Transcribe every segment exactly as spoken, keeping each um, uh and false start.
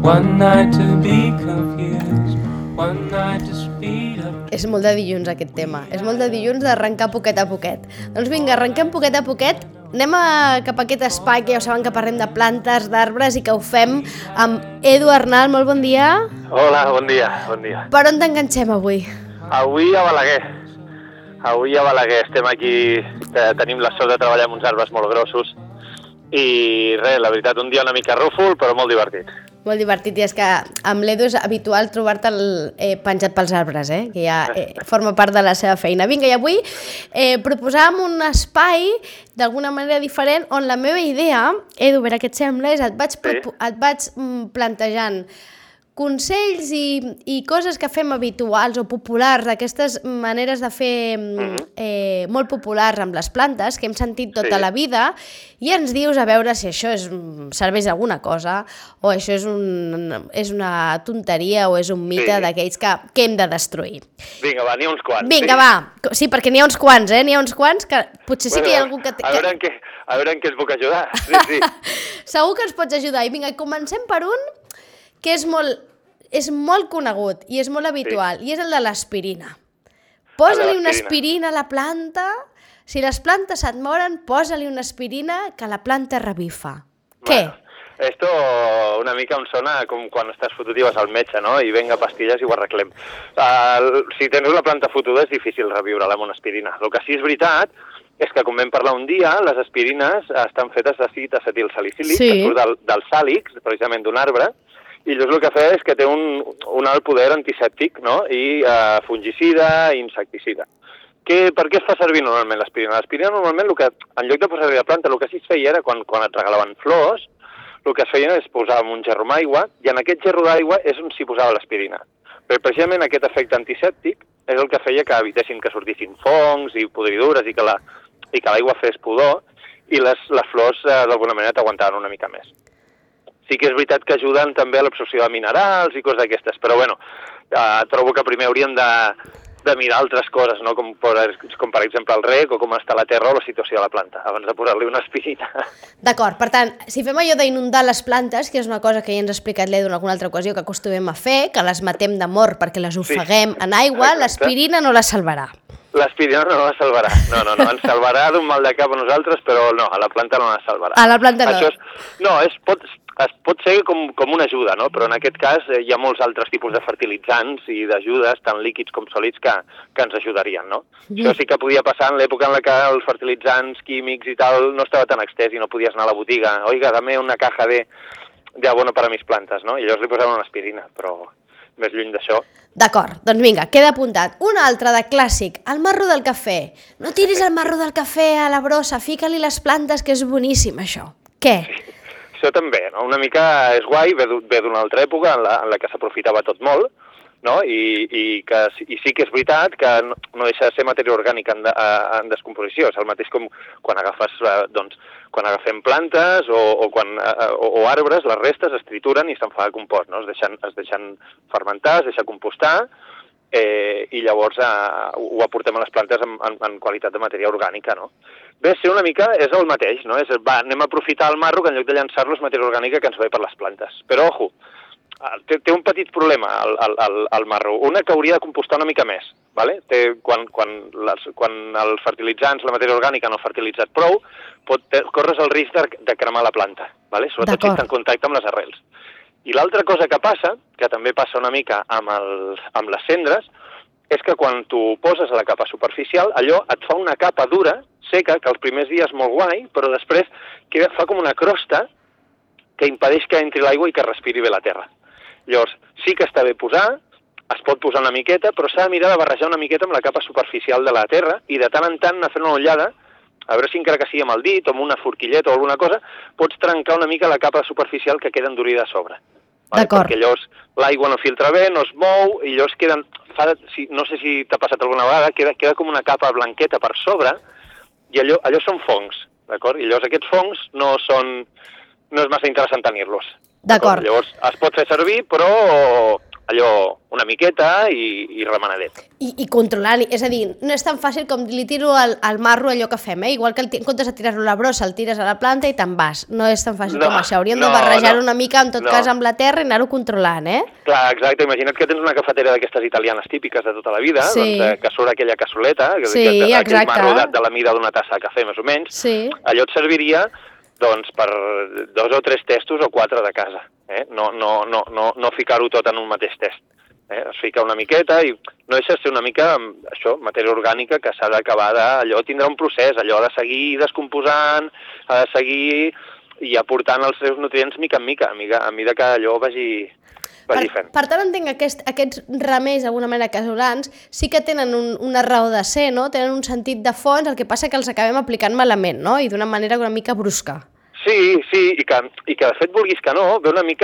One night to be confused, one night to speed up. És molt de dilluns aquest tema, és molt de dilluns d'arrencar poquet a poquet. Doncs vinga, arrenquem poquet a poquet, anem a, cap a aquest espai que ja ho saben que parlem de plantes, d'arbres i que ho fem amb Edu Arnal. Molt bon dia. Hola, bon dia, bon dia. Per on t'enganxem avui? Avui a Balaguer. Avui a Balaguer estem aquí, eh, tenim la sort de treballar amb uns arbres molt grossos i res, la veritat, un dia una mica rúfol però molt divertit. Molt divertit, i és que amb l'Edu és habitual trobar-te'l eh, penjat pels arbres, eh? Que ja eh, forma part de la seva feina. Vinga, i avui eh, proposàvem un espai d'alguna manera diferent on la meva idea, Edu, a veure què et sembla, és et vaig, sí. et vaig mm, plantejant consells i, i coses que fem habituals o populars, d'aquestes maneres de fer mm-hmm. eh, molt populars amb les plantes, que hem sentit tota sí. la vida, i ens dius a veure si això és, serveix alguna cosa, o això és, un, és una tonteria o és un mite sí. d'aquells que, que hem de destruir. Vinga, va, n'hi ha uns quants. Vinga, sí. va. Sí, perquè n'hi ha uns quants, eh? N'hi ha uns quants que potser sí bueno, que hi ha algú que... A veure, en què, a veure en què es puc ajudar. Sí, sí. Segur que ens pots ajudar. I vinga, comencem per un que és molt... és molt conegut i és molt habitual, sí. i és el de l'aspirina. Posa-li una aspirina a la planta, si les plantes et moren, posa-li una aspirina que la planta revifa. Bueno, què? Esto una mica em sona com quan estàs fotut i vas al metge, no? I venga pastilles i ho arreglem. Uh, si tens una planta fotuda és difícil reviure-la amb una aspirina. El que sí és veritat és que, com vam parlar un dia, les aspirines estan fetes d'àcid acetilsalicílic, sí. que surt del, del sàlix, precisament d'un arbre, i llavors el que fa és que té un, un alt poder antisèptic, no? I eh, fungicida i insecticida. Que, per què es fa servir normalment l'aspirina? L'aspirina normalment, el que, en lloc de posar-li a la planta, el que sí es feia era, quan, quan et regalaven flors, el que es feia és posar un gerro amb aigua, i en aquest gerro d'aigua és on s'hi posava l'aspirina. Però precisament aquest efecte antisèptic és el que feia que evitessin que sortissin fongs i podridures i que la, i que l'aigua fes pudor, i les, les flors eh, d'alguna manera t'aguantaven una mica més. Sí que és veritat que ajuden també a l'absorció de minerals i coses d'aquestes, però bueno, eh, trobo que primer hauríem de, de mirar altres coses, no? com, per, com per exemple el reg o com està la terra o la situació de la planta, abans de posar-li una aspirina. D'acord, per tant, si fem allò d'inundar les plantes, que és una cosa que ja ens ha explicat l'Edu en alguna altra ocasió que acostumem a fer, que les matem d'amor perquè les ofeguem sí. en aigua, l'aspirina no la salvarà. L'aspirina no la salvarà, no, no, no, ens salvarà d'un mal de cap a nosaltres, però no, a la planta no la salvarà. A la planta no. Això és, no, és, pot, es pot ser com, com una ajuda, no? Però en aquest cas eh, hi ha molts altres tipus de fertilitzants i d'ajudes, tant líquids com sòlids, que, que ens ajudarien, no? Mm. Això sí que podia passar en l'època en la que els fertilitzants químics i tal no estava tan extès i no podies anar a la botiga. Oiga, dame una caja de, de abono para mis plantes, no? I llavors li posaven una aspirina, però més lluny d'això. D'acord, doncs vinga, queda apuntat. Un altre de clàssic, el marro del cafè. No tiris el marro del cafè a la brossa, fica-li les plantes, que és boníssim, això. Què? Sí, això també, no? Una mica és guai, ve d'una altra època en la, en la que s'aprofitava tot molt, no? I, i, que, i sí que és veritat que no, no deixa de ser matèria orgànica en, de, en descomposició. És el mateix com quan agafes, doncs, quan agafem plantes o, o, quan, o, o arbres, les restes es trituren i se'n fa compost, no? Es deixen, es deixen fermentar, es deixa compostar, eh, i llavors eh, ho aportem a les plantes en, en, en qualitat de matèria orgànica, no? Ve a ser una mica, és el mateix, no? És, va, anem a aprofitar el marro que en lloc de llançar-lo és matèria orgànica que ens ve per les plantes. Però, ojo, té, té un petit problema el, el, el, el marro, una que hauria de compostar una mica més, ¿vale? Té, quan, quan, les, quan els fertilitzants, la matèria orgànica no ha fertilitzat prou, pot, té, corres el risc de, de cremar la planta, ¿vale? Sobretot si està en contacte amb les arrels. I l'altra cosa que passa, que també passa una mica amb, el, amb les cendres, és que quan tu poses a la capa superficial, allò et fa una capa dura, seca, que els primers dies molt guai, però després queda, fa com una crosta que impedeix que entri l'aigua i que respiri bé la terra. Llavors, sí que està bé posar, es pot posar una miqueta, però s'ha de mirar de barrejar una miqueta amb la capa superficial de la terra i de tant en tant anar fent una ullada, a veure si encara que sigui amb el dit o amb una forquilleta o alguna cosa, pots trencar una mica la capa superficial que queda endurida a sobre. Vale? Perquè llavors l'aigua no filtra bé, no es mou, i llavors queden, fa, si, no sé si t'ha passat alguna vegada, queda, queda com una capa blanqueta per sobre, i allò, allò són fongs, d'acord? I llavors aquests fongs no són, no és massa interessant tenir-los. D'acord. Llavors es pot fer servir, però allò una miqueta i, i remenadet. I, i controlant, és a dir, no és tan fàcil com li tiro al, al marro allò que fem, eh? Igual que el, en comptes de tirar-lo a la brossa, el tires a la planta i te'n vas. No és tan fàcil no, com això. Hauríem no, de barrejar-ho no, una mica, en tot no. cas, amb la terra i anar-ho controlant, eh? Clar, exacte. Imagina't que tens una cafetera d'aquestes italianes típiques de tota la vida, sí. doncs, que surt aquella cassoleta, sí, que, que, aquell exacte. marro de, de la mida d'una tassa de cafè, més o menys. Sí. Allò et serviria doncs, per dos o tres testos o quatre de casa. Eh? No, no, no, no, no ficar-ho tot en un mateix test. Eh? Es fica una miqueta i no deixa de ser una mica, això, matèria orgànica que s'ha d'acabar d'allò, tindrà un procés, allò ha de seguir descomposant, ha de seguir i aportant els seus nutrients mica en mica, a mida, a mida que allò vagi, vagi fent. Per, per tant, entenc que aquest, aquests remeis, d'alguna manera casolans, sí que tenen un, una raó de ser, no? Tenen un sentit de fons, el que passa que els acabem aplicant malament, no? I d'una manera una mica brusca. Sí, sí, i que, i que de fet, vulguis que no, ve una mica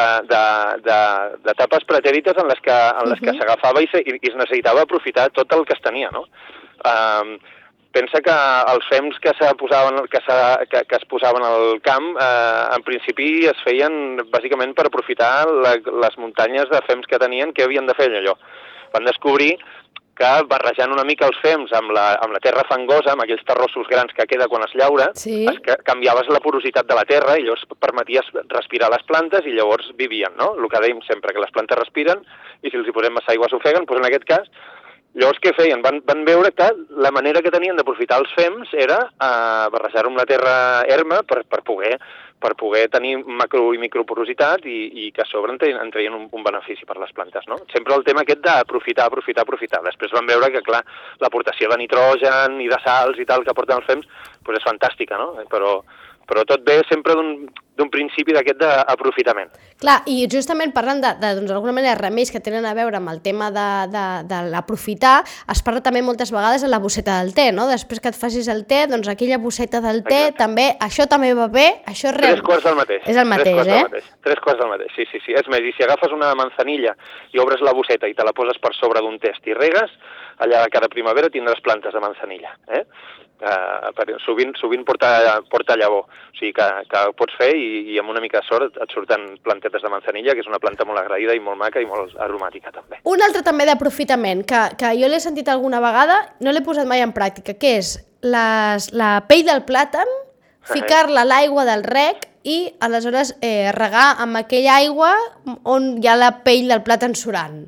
d'etapes pretèrites en les que, en les que uh-huh. s'agafava i, se, i es necessitava aprofitar tot el que es tenia, no? Um, pensa que els fems que, posaven, que, que, que es posaven al camp, eh, en principi es feien bàsicament per aprofitar la, les muntanyes de fems que tenien, que havien de fer allò. Van descobrir que barrejant una mica els fems amb la, amb la terra fangosa, amb aquells terrossos grans que queda quan es llaura, sí. es, canviaves la porositat de la terra i llavors permeties respirar les plantes i llavors vivien, no? El que dèiem sempre, que les plantes respiren i si els hi posem massa aigua s'ofeguen, doncs en aquest cas, llavors què feien? Van, van veure que la manera que tenien d'aprofitar els fems era eh, barrejar-ho amb la terra erma per, per poder per poder tenir macro i microporositat i, i que a sobre en traien, en traien un, un benefici per les plantes, no? Sempre el tema aquest d'aprofitar, aprofitar, aprofitar. Després van veure que, clar, l'aportació de nitrogen i de sals i tal que aporten els fems, doncs és fantàstica, no? Però, però tot ve sempre d'un principi d'aquest d'aprofitament. Clar, i justament parlant de, de doncs, d'alguna manera, remeis que tenen a veure amb el tema de, de, de l'aprofitar, es parla també moltes vegades de la bosseta del te, no? Després que et facis el te, doncs aquella bosseta del te, exacte. També, això també va bé, això és real. Tres quarts del mateix. És el mateix, Tres quarts eh? Del mateix. Tres quarts del mateix, sí, sí, sí. És més, i si agafes una manzanilla i obres la bosseta i te la poses per sobre d'un test i regues, allà cada primavera tindràs plantes de manzanilla, eh? Uh, sovint, sovint porta, porta llavor, o sigui que, que ho pots fer i, i amb una mica de sort et surten plantetes de manzanilla, que és una planta molt agraïda i molt maca i molt aromàtica també. Un altre també d'aprofitament, que, que jo l'he sentit alguna vegada, no l'he posat mai en pràctica, que és les, la pell del plàtan, ficar-la a l'aigua del rec i aleshores eh, regar amb aquella aigua on hi ha la pell del plàtan surant.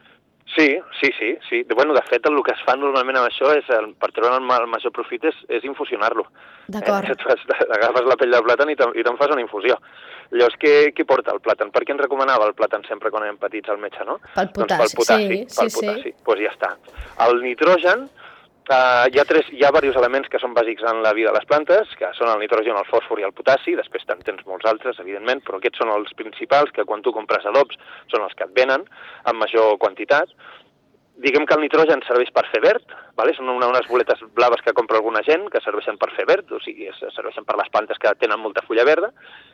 Sí, sí, sí, sí. Bueno, de fet, el que es fa normalment amb això és, per treure el major profit, és, és infusionar-lo. D'acord. Eh? Agafes la pell del plàtan i te'n te fas una infusió. Llavors, què, què porta el plàtan? Per què ens recomanava el plàtan sempre quan érem petits al metge, no? Pel potassi, doncs pel potassi, sí, pel sí, potassi. sí. Doncs pues ja està. El nitrogen, Uh, hi ha tres, hi ha diversos elements que són bàsics en la vida de les plantes, que són el nitrogen, el fòsfor i el potassi, després te'n tens molts altres, evidentment, però aquests són els principals, que quan tu compres adobs són els que et venen en major quantitat. Diguem que el nitrogen serveix per fer verd, vale? Són una, unes boletes blaves que compra alguna gent que serveixen per fer verd, o sigui, serveixen per les plantes que tenen molta fulla verda,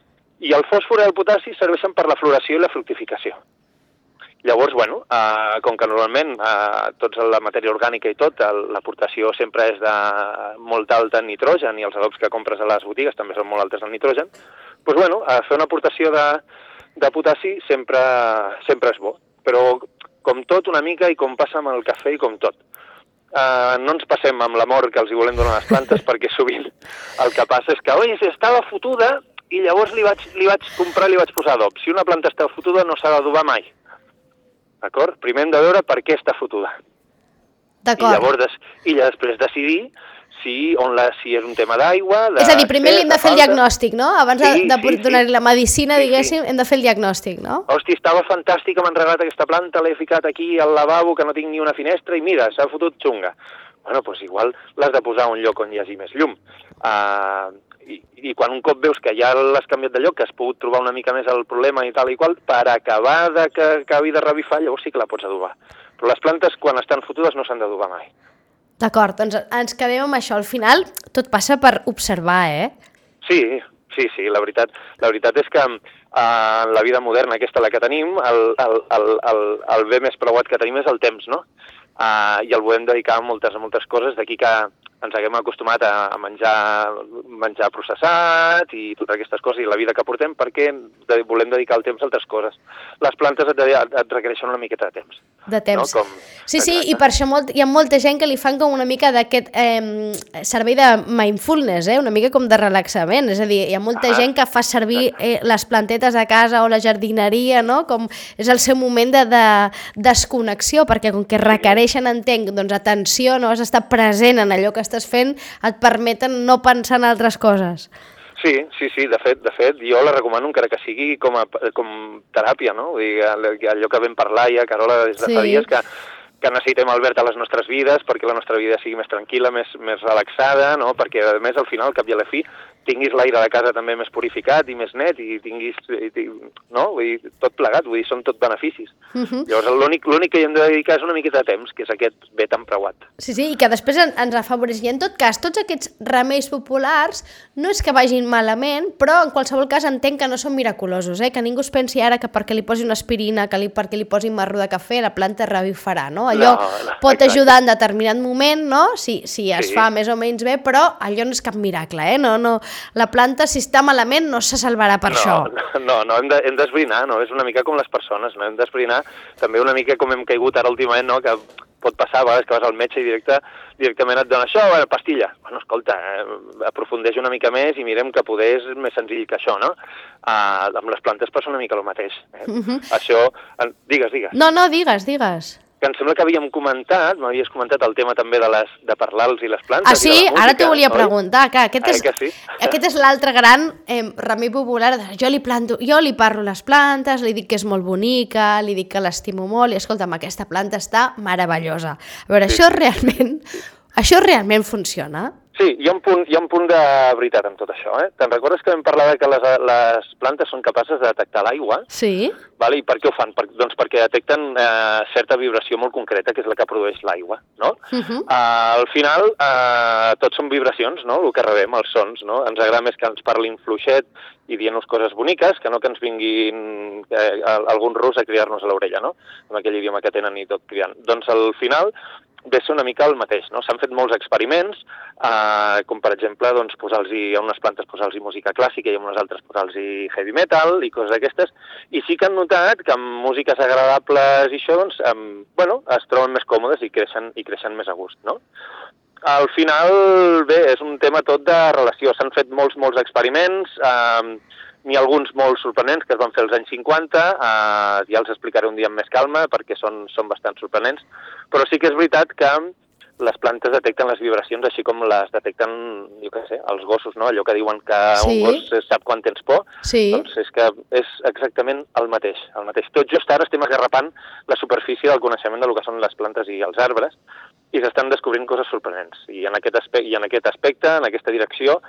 i el fòsfor i el potassi serveixen per la floració i la fructificació. Llavors, bueno, eh, com que normalment eh, tota la matèria orgànica i tot, l'aportació sempre és de molt alta en nitrogen i els adobs que compres a les botigues també són molt altes en nitrogen, doncs, bueno, eh, fer una aportació de, de potassi sempre, sempre és bo. Però, com tot, una mica, i com passa amb el cafè i com tot. Eh, no ens passem amb l'amor que els hi volem donar a les plantes, perquè sovint el que passa és que, oi, estava fotuda i llavors li vaig, li vaig comprar i li vaig posar adob. Si una planta està fotuda no s'ha d'adobar mai. D'acord? Primer hem de veure per què està fotuda. D'acord. I llavors, i després decidir si, on la, si és un tema d'aigua... És a dir, primer li hem de fer el diagnòstic, no? Abans sí, de, de sí, donar-li sí. la medicina, sí, diguéssim, sí. hem de fer el diagnòstic, no? Hosti, estava fantàstica, m'han regalat aquesta planta, l'he ficat aquí al lavabo, que no tinc ni una finestra, i mira, s'ha fotut xunga. Bueno, doncs igual l'has de posar a un lloc on hi hagi més llum. Uh, i, I quan un cop veus que ja l'has canviat de lloc, que has pogut trobar una mica més el problema i tal i qual, per acabar de que acabi de revifar, llavors sí que la pots adobar. Però les plantes, quan estan fotudes, no s'han d'adobar mai. D'acord, doncs ens quedem amb això. Al final, tot passa per observar, eh? Sí, sí, sí. La veritat, la veritat és que uh, en la vida moderna aquesta la que tenim, el, el, el, el, el bé més preuat que tenim és el temps, no? Uh, I el podem dedicar a moltes, a moltes coses, d'aquí que ens haguem acostumat a menjar, menjar processat i totes aquestes coses i la vida que portem perquè volem dedicar el temps a altres coses. Les plantes et, et requereixen una miqueta de temps. De temps. No? Com... Sí, sí, exacte. I per això molt, hi ha molta gent que li fan com una mica d'aquest eh, servei de mindfulness, eh? Una mica com de relaxament. És a dir, hi ha molta ah, gent que fa servir eh, les plantetes a casa o la jardineria, no? Com és el seu moment de, de desconnexió, perquè com que requereixen, entenc, doncs atenció, no has d'estar present en allò que estàs fent, et permeten no pensar en altres coses. Sí, sí, sí, de fet, de fet, jo la recomano encara que sigui com a com teràpia, no? Vull dir, allò que vam parlar ja, Carola, des de sí. fa dies, que, que necessitem Albert a les nostres vides perquè la nostra vida sigui més tranquil·la, més, més relaxada, no? Perquè, a més, al final, al cap i a la fi, tinguis l'aire de casa també més purificat i més net i tinguis, i, no? Vull dir, tot plegat, vull dir, són tot beneficis. Uh -huh. Llavors, l'únic l'únic que hi hem de dedicar és una miqueta de temps, que és aquest bé tan preuat. Sí, sí, i que després en, ens afavoreix. I en tot cas, tots aquests remeis populars no és que vagin malament, però en qualsevol cas entenc que no són miraculosos, eh? Que ningú es pensi ara que perquè li posi una aspirina, que li, perquè li posi marro de cafè, la planta revifarà, no? Allò no, no, pot exacte. ajudar en determinat moment, no? Si, si es sí. fa més o menys bé, però allò no és cap miracle, eh? No, no... La planta, si està malament, no se salvarà per no, això. No, no, hem de, hem d'esbrinar, no? És una mica com les persones, no? Hem d'esbrinar també una mica com hem caigut ara últimament, no? Que pot passar a vegades que vas al metge i directe, directament et dona això, bueno, pastilla. Bueno, escolta, eh, aprofundeix una mica més i mirem que poder és més senzill que això, no? Uh, amb les plantes passa una mica el mateix. Eh? Uh -huh. Això... En, digues, digues. No, no, digues, digues. Que em sembla que havíem comentat, m'havies comentat el tema també de, les, de parlar-los i les plantes. Ah, sí? I de la música, ara t'ho volia oi? preguntar, que aquest és, eh, que sí? aquest és l'altre gran eh, remei popular. Jo li, planto, jo li parlo les plantes, li dic que és molt bonica, li dic que l'estimo molt, i escolta'm, aquesta planta està meravellosa. A veure, sí, això realment, sí. això realment funciona? Sí, hi ha, un punt, hi ha un punt de veritat en tot això. Eh? Te'n recordes que vam parlar que les, les plantes són capaces de detectar l'aigua? Sí. Vale? I per què ho fan? Per, doncs perquè detecten eh, certa vibració molt concreta, que és la que produeix l'aigua. No? Uh -huh. uh, al final, uh, tot són vibracions, no? El que rebem, els sons. No? Ens agrada més que ens parlin fluixet i dient-nos coses boniques, que no que ens vinguin eh, algun rus a cridar-nos a l'orella, no? Amb aquell idioma que tenen i tot cridant. Doncs al final ve a ser una mica el mateix, no? S'han fet molts experiments, eh, com per exemple doncs, posar-los a unes plantes posar-los música clàssica i a unes altres posar-los heavy metal i coses d'aquestes, i sí que han notat que amb músiques agradables i això, doncs, eh, bueno, es troben més còmodes i creixen, i creixen més a gust, no? Al final, bé, és un tema tot de relació. S'han fet molts, molts experiments, eh, n'hi ha alguns molt sorprenents que es van fer als anys cinquanta, eh, ja els explicaré un dia amb més calma perquè són, són bastant sorprenents, però sí que és veritat que les plantes detecten les vibracions així com les detecten, jo què sé, els gossos, no? Allò que diuen que sí. un gos sap quan tens por, sí. doncs és que és exactament el mateix, el mateix. Tot just ara estem agarrapant la superfície del coneixement del que són les plantes i els arbres i s'estan descobrint coses sorprenents. I en aquest aspecte, i en aquest aspecte en aquesta direcció,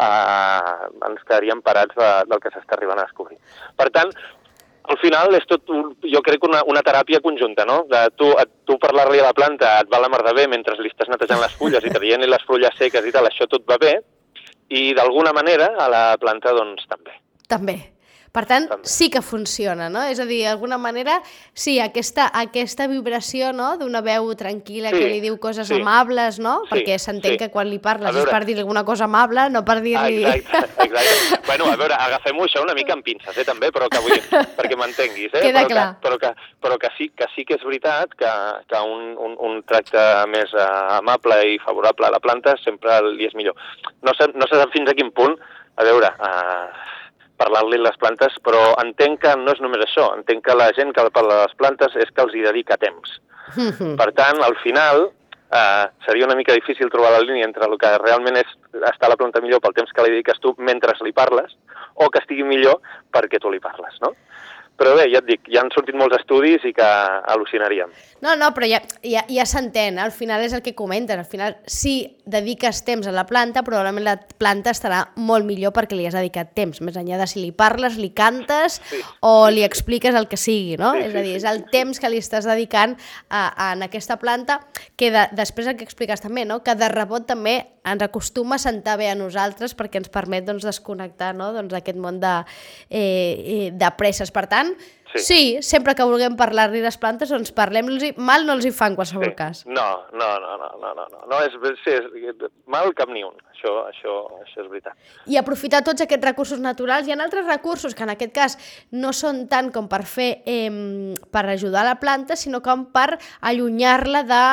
eh, ens quedaríem parats de, del que s'està arribant a descobrir. Per tant, al final és tot, jo crec, una, una teràpia conjunta, no? De tu, tu parlar-li a la planta et va la mar de bé mentre li estàs netejant les fulles i traient les fulles seques i tal, això tot va bé, i d'alguna manera a la planta doncs també. També. Per tant, també. Sí que funciona, no? És a dir, d'alguna manera, sí, aquesta, aquesta vibració, no?, d'una veu tranquil·la sí, que li diu coses sí. amables, no? Sí, perquè s'entén sí. que quan li parles veure... és per dir-li alguna cosa amable, no per dir-li... Ah, exacte, exacte. Bueno, a veure, agafem-ho això una mica amb pinces, eh, també, però que vull... perquè m'entenguis, eh? Queda però clar. Que, però que, però que, sí, que sí que és veritat que, que un, un, un tracte més uh, amable i favorable a la planta sempre li és millor. No sé, no sé fins a quin punt, a veure... Uh, parlar-li les plantes, però entenc que no és només això, entenc que la gent que parla de les plantes és que els hi dedica temps. Mm-hmm. Per tant, al final, eh, seria una mica difícil trobar la línia entre el que realment és estar a la planta millor pel temps que li dediques tu mentre li parles, o que estigui millor perquè tu li parles, no? Però bé, ja et dic, ja han sortit molts estudis i que al·lucinaríem. No, no, però ja, ja, ja s'entén, al final és el que comentes, al final si dediques temps a la planta, probablement la planta estarà molt millor perquè li has dedicat temps, més enllà de si li parles, li cantes sí. o li expliques el que sigui, no? Sí, és a dir, és el temps que li estàs dedicant a, a en aquesta planta, que de, després el que expliques també, no? Que de rebot també ens acostuma a sentar bé a nosaltres perquè ens permet doncs, desconnectar, no? Doncs, aquest món de, eh, de presses. Per tant, sí. Sí, sempre que vulguem parlar-li les plantes, doncs parlem-los, mal no els hi fa en qualsevol Sí. cas. No, no, no, no, no, no, no, no és, sí, és, mal cap ni un, això, això, això és veritat. I aprofitar tots aquests recursos naturals. Hi ha altres recursos que en aquest cas no són tant com per fer eh, per ajudar la planta, sinó com per allunyar-la de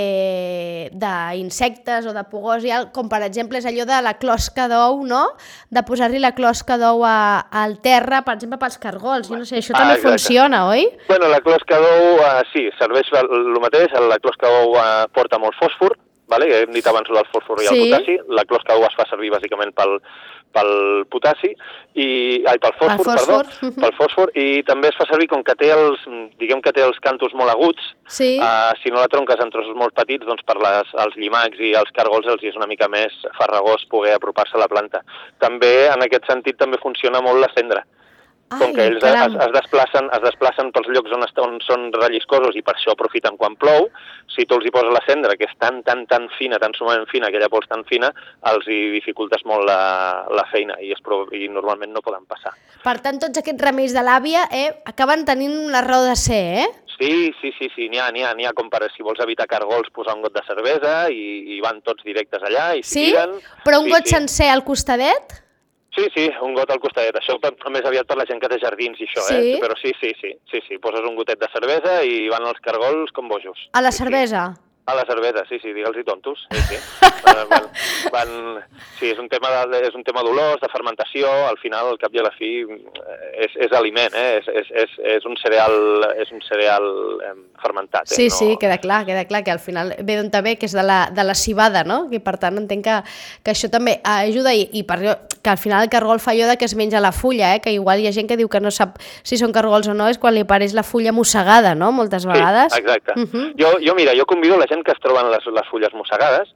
eh, d'insectes o de pugós, i al, com per exemple és allò de la closca d'ou, no? De posar-li la closca d'ou a, al terra, per exemple pels cargols. Jo no sé, això Ah, també exacte. funciona, oi? Bueno, la closca d'ou, uh, sí, serveix el mateix, la closca d'ou uh, porta molt fòsfor, vale? Hem dit abans del fòsfor i el Sí. potassi, la closca d'ou es fa servir bàsicament pel, pel potassi, i, ai, pel fòsfor, Pel fòsfor. perdó, pel fòsfor, i també es fa servir com que té els, diguem que té els cantos molt aguts, Sí. uh, si no la tronques en trossos molt petits, doncs per les, els llimacs i els cargols els és una mica més farragós poder apropar-se a la planta. També, en aquest sentit, també funciona molt la cendra. Com Ai, que ells caram. es, es, desplacen, es desplacen pels llocs on, est on són relliscosos i per això aprofiten quan plou, si tu els hi poses la cendra, que és tan, tan, tan fina, tan sumament fina, aquella pols tan fina, els hi dificultes molt la, la feina i, es, i normalment no poden passar. Per tant, tots aquests remeis de l'àvia eh, acaben tenint una raó de ser, eh? Sí, sí, sí, sí, n'hi ha, n'hi ha, n'hi ha, com per si vols evitar cargols, posar un got de cervesa i, i van tots directes allà i s'hi Sí? tiren. Però un sí, got sí. sencer al costadet? Sí, sí, un got al costadet. Això per, més aviat per la gent que té jardins i això, Sí? eh? Però sí, sí, sí, sí, sí, poses un gotet de cervesa i van els cargols com bojos. A la Sí, sí. cervesa? A la cervesa, sí, sí, digue'ls-hi tontos. Sí, sí. van, van, van, sí, és un tema de, és un tema d'olors, de fermentació, al final, al cap i a la fi, és, és aliment, eh? És, és, és, és un cereal, és un cereal eh, fermentat. Eh? Sí, no... sí, queda clar, queda clar que al final ve d'on ve, que és de la, de la civada, no? I per tant entenc que, que això també ajuda i, i per, que al final el cargol fa allò de que es menja la fulla, eh? Que igual hi ha gent que diu que no sap si són cargols o no, és quan li apareix la fulla mossegada, no? Moltes vegades. Sí, exacte. Uh -huh. jo, jo, mira, jo convido la gent que es troben les, les fulles mossegades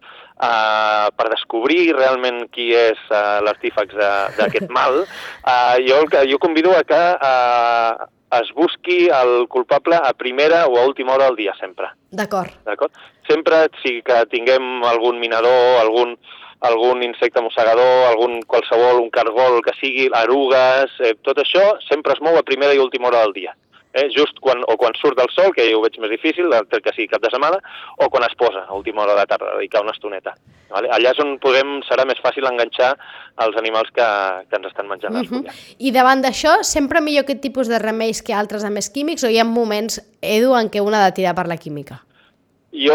uh, per descobrir realment qui és uh, l'artífex d'aquest mal. Uh, jo, jo convido a que uh, es busqui el culpable a primera o a última hora del dia, sempre. D'acord. D'acord? Sempre sí que tinguem algun minador, algun, algun insecte mossegador, algun qualsevol, un cargol que sigui, erugues, eh, tot això sempre es mou a primera i última hora del dia. Eh, just quan, o quan surt el sol, que ja ho veig més difícil, que sigui cap de setmana, o quan es posa a última hora de la tarda, dedicar una estoneta. Vale? Allà és on podem, serà més fàcil enganxar els animals que, que ens estan menjant les fulles. Uh -huh. I davant d'això, sempre millor aquest tipus de remeis que altres de més químics, o hi ha moments, Edu, en què un ha de tirar per la química? Jo,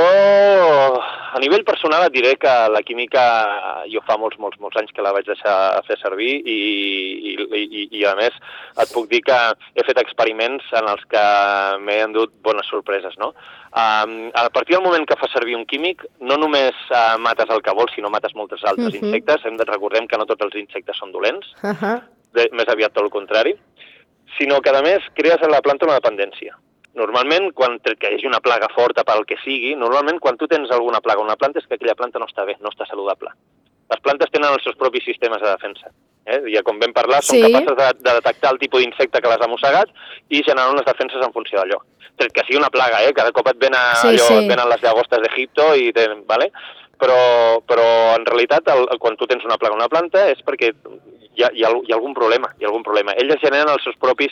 a nivell personal, et diré que la química jo fa molts, molts, molts anys que la vaig deixar fer servir i, i, i, i a més, et puc dir que he fet experiments en els que m'he endut bones sorpreses, no? Um, a partir del moment que fa servir un químic, no només uh, mates el que vols, sinó mates moltes altres uh -huh. insectes. Hem de recordem que no tots els insectes són dolents, Uh -huh. de, més aviat tot el contrari, sinó que, a més, crees en la planta una dependència. Normalment, quan que hi hagi una plaga forta pel que sigui, normalment quan tu tens alguna plaga a una planta és que aquella planta no està bé, no està saludable. Les plantes tenen els seus propis sistemes de defensa. Eh? Ja com vam parlar, són Sí. capaces de, de detectar el tipus d'insecte que les ha mossegat i generar unes defenses en funció d'allò. Tret que sigui una plaga, eh? Cada cop et venen, Sí, allò, sí. et venen les llagostes d'Egipto i te, vale? però, però en realitat el, quan tu tens una plaga a una planta és perquè hi ha, hi ha, hi ha algun problema, hi ha algun problema. Elles generen els seus propis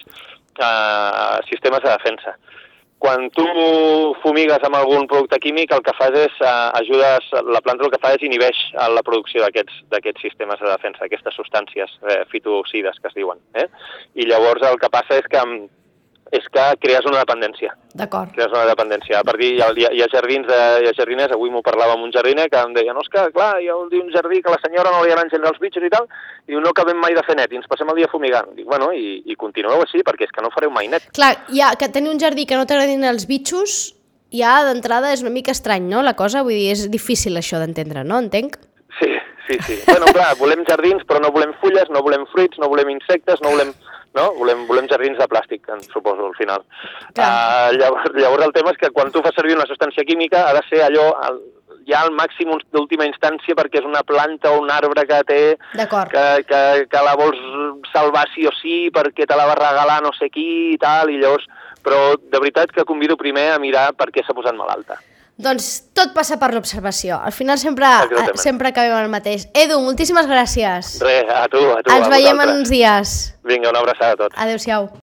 eh, sistemes de defensa. Quan tu fumigues amb algun producte químic, el que fas és, eh, ajudes, la planta el que fa és inhibeix la producció d'aquests sistemes de defensa, aquestes substàncies eh, fitocides que es diuen. Eh? I llavors el que passa és que, és que crees una dependència. D'acord. Crees una dependència. A partir hi ha, hi ha jardins, de, hi ha jardiners, avui m'ho parlava amb un jardiner que em deia, no, és que, clar, hi ha un, un jardí que la senyora no li agraden gens els bitxos i tal, i no acabem mai de fer net, i ens passem el dia fumigant. Dic, bueno, i, i continueu així, perquè és que no fareu mai net. Clar, ja que tenir un jardí que no t'agradin els bitxos, ja d'entrada és una mica estrany, no?, la cosa? Vull dir, és difícil això d'entendre, no? Entenc? Sí, sí, sí. Bueno, clar, volem jardins, però no volem fulles, no volem fruits, no volem insectes, no volem... No? Volem, volem jardins de plàstic, suposo, al final. Uh, llavors, llavors el tema és que quan tu fas servir una substància química ha de ser allò, el, ja al màxim d'última instància, perquè és una planta o un arbre que té... Que, que, que la vols salvar sí o sí, perquè te la va regalar no sé qui i tal, i llavors... Però de veritat que convido primer a mirar per què s'ha posat malalta. Doncs tot passa per l'observació. Al final sempre, sempre acabem el mateix. Edu, moltíssimes gràcies. Res, a tu, a tu. Ens veiem en uns dies. Vinga, una abraçada a tots. Adéu-siau.